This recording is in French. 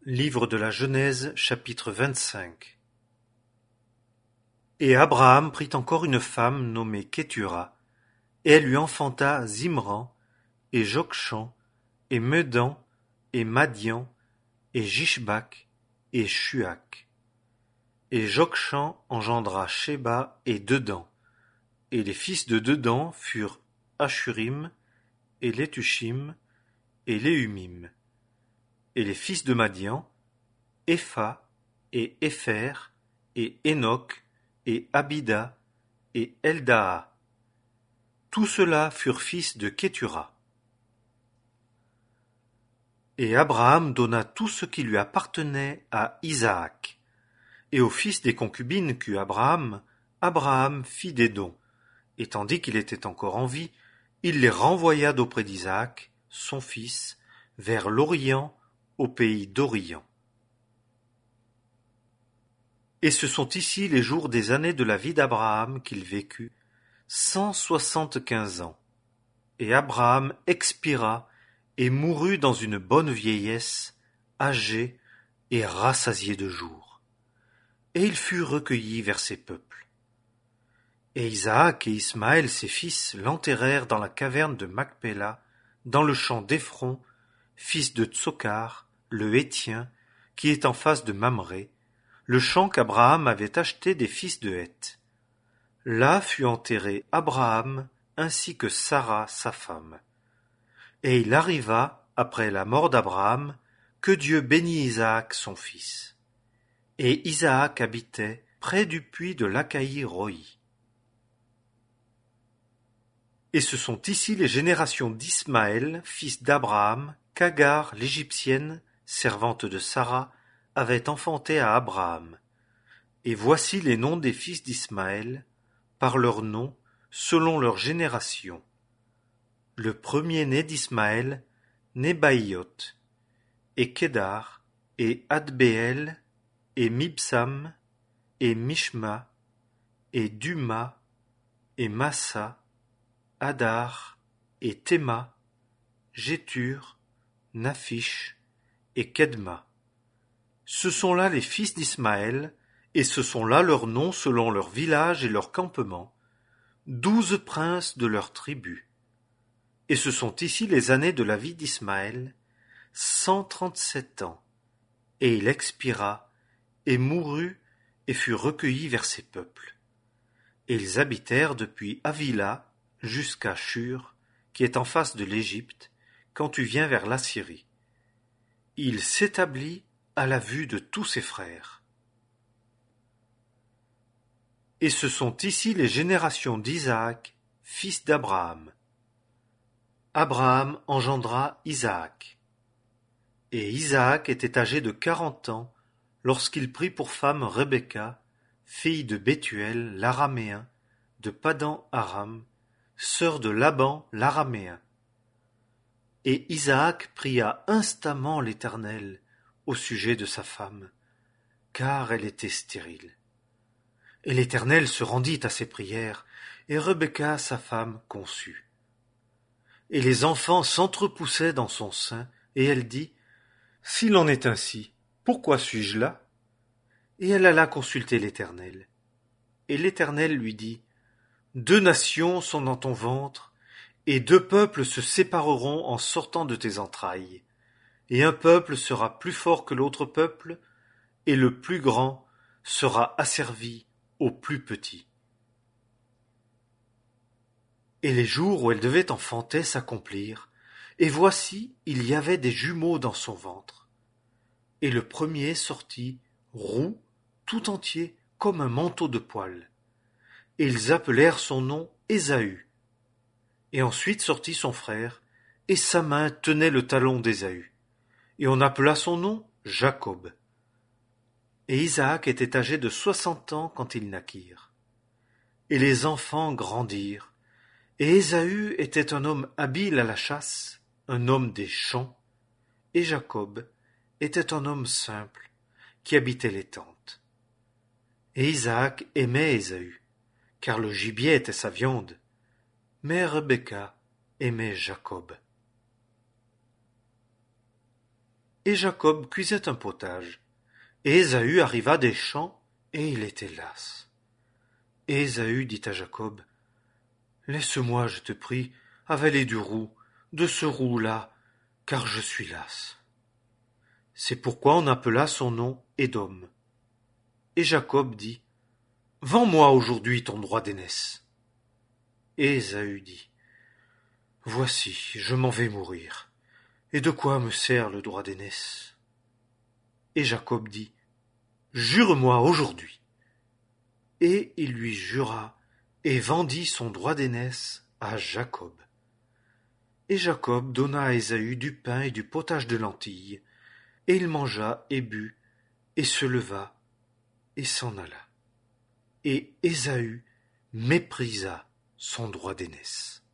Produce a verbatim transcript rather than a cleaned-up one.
Livre de la Genèse, chapitre vingt-cinq. Et Abraham prit encore une femme nommée Kétura, et elle lui enfanta Zimran, et Jokshan, et Medan, et Madian, et Jishbak, et Shuak. Et Jokshan engendra Sheba et Dedan, et les fils de Dedan furent Ashurim, et Letushim, et Léumim. Et les fils de Madian, Épha, et Épher, et Hénoc, et Abida, et Eldaa. Tous ceux-là furent fils de Kétura. Et Abraham donna tout ce qui lui appartenait à Isaac. Et aux fils des concubines qu'eut Abraham, Abraham fit des dons, et tandis qu'il était encore en vie, il les renvoya d'auprès d'Isaac, son fils, vers l'Orient, au pays d'Orient. Et ce sont ici les jours des années de la vie d'Abraham qu'il vécut, cent soixante-quinze ans. Et Abraham expira et mourut dans une bonne vieillesse, âgé et rassasié de jours. Et il fut recueilli vers ses peuples. Et Isaac et Ismaël ses fils l'enterrèrent dans la caverne de Macpéla, dans le champ d'Éphron, fils de Tsokar, le Héthien, qui est en face de Mamré, le champ qu'Abraham avait acheté des fils de Heth. Là fut enterré Abraham ainsi que Sara sa femme. Et il arriva, après la mort d'Abraham, que Dieu bénit Isaac son fils. Et Isaac habitait près du puits de l'Acaï-Roi. Et ce sont ici les générations d'Ismaël, fils d'Abraham, qu'Agar l'Égyptienne, servante de Sara, avait enfanté à Abraham. Et voici les noms des fils d'Ismaël, par leurs noms, selon leurs générations. Le premier-né d'Ismaël, Nebaïot, et Kédar, et Adbéel, et Mibsam, et Mishma, et Duma, et Massa, Hadar, et Théma, Jétur, Naphish, et Kedma. Ce sont là les fils d'Ismaël, et ce sont là leurs noms selon leurs villages et leurs campements, douze princes de leurs tribus. Et ce sont ici les années de la vie d'Ismaël, cent trente-sept ans, et il expira, et mourut, et fut recueilli vers ses peuples. Et ils habitèrent depuis Havila jusqu'à Shur, qui est en face de l'Égypte, quand tu viens vers l'Assyrie. Il s'établit à la vue de tous ses frères. Et ce sont ici les générations d'Isaac, fils d'Abraham. Abraham engendra Isaac. Et Isaac était âgé de quarante ans lorsqu'il prit pour femme Rebecca, fille de Bethuel l'Araméen, de Padan Aram, sœur de Laban l'Araméen. Et Isaac pria instamment l'Éternel au sujet de sa femme, car elle était stérile. Et l'Éternel se rendit à ses prières, et Rebecca, sa femme, conçut. Et les enfants s'entrepoussaient dans son sein, et elle dit, « S'il en est ainsi, pourquoi suis-je là ?» Et elle alla consulter l'Éternel. Et l'Éternel lui dit, « Deux nations sont dans ton ventre, et deux peuples se sépareront en sortant de tes entrailles. Et un peuple sera plus fort que l'autre peuple, et le plus grand sera asservi au plus petit. » Et les jours où elle devait enfanter s'accomplirent, et voici, il y avait des jumeaux dans son ventre. Et le premier sortit, roux, tout entier, comme un manteau de poil. Et ils appelèrent son nom Ésaü. Et ensuite sortit son frère, et sa main tenait le talon d'Ésaü. Et on appela son nom Jacob. Et Isaac était âgé de soixante ans quand ils naquirent. Et les enfants grandirent, et Ésaü était un homme habile à la chasse, un homme des champs, et Jacob était un homme simple, qui habitait les tentes. Et Isaac aimait Ésaü, car le gibier était sa viande, mais Rebecca aimait Jacob. Et Jacob cuisait un potage. Et Ésaü arriva des champs, et il était las. Et Ésaü dit à Jacob, « Laisse-moi, je te prie, avaler du roux, de ce roux-là, car je suis las. » C'est pourquoi on appela son nom Édom. Et Jacob dit, « Vends-moi aujourd'hui ton droit d'aînesse. » Et Ésaü dit, « Voici, je m'en vais mourir. Et de quoi me sert le droit d'aînesse ?» Et Jacob dit, « Jure-moi aujourd'hui. » Et il lui jura, et vendit son droit d'aînesse à Jacob. Et Jacob donna à Ésaü du pain et du potage de lentilles, et il mangea et but, et se leva, et s'en alla. Et Ésaü méprisa son droit d'aînesse.